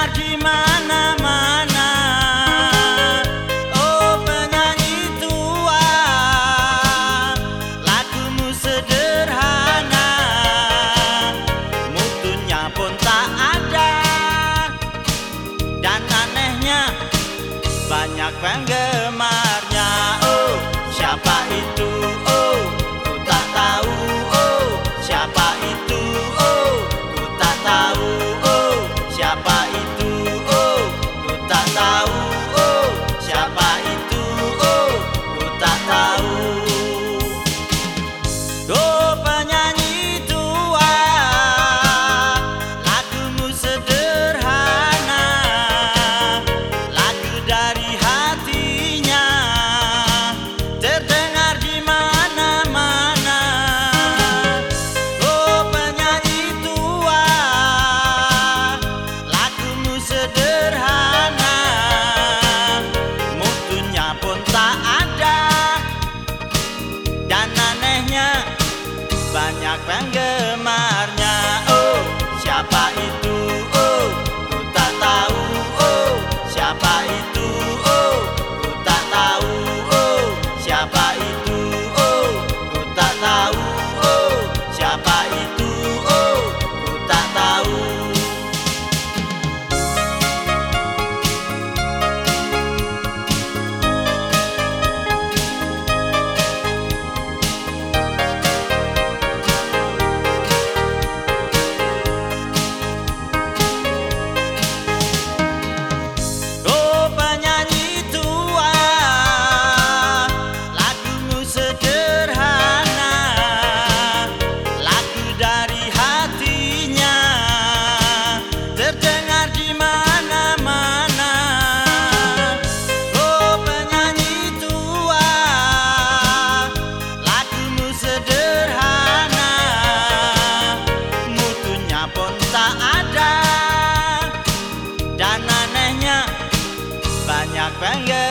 terdengar di mana-mana. Oh penyanyi tua, lagumu sederhana, mutunya pun tak ada, dan anehnya banyak penggemarnya. Oh siapa itu? Oh ku tak tahu. Oh siapa itu? Oh ku tak tahu. Oh siapa itu? Oh ku tak tahu. Oh siapa itu? Oh ku tak tahu. Oh penyanyi tua, lagumu sederhana, lagu dari hatinya, terdengar di mana-mana. Oh penyanyi tua, lagumu sederhana, mutunya pun tak ada, dan anehnya banyak penggemarnya. Oh siapa itu? Oh ku tak tahu. Oh siapa itu? Oh ku tak tahu. Oh siapa itu? Oh ku tak tahu. Oh siapa itu? Oh ku tak tahu. Oh penyanyi tua, lagumu sederhana, lagu dari hatinya, terdengar di mana-mana. Oh penyanyi tua, lagumu sederhana, mutunya pun tak ada, dan anehnya banyak penggemarnya.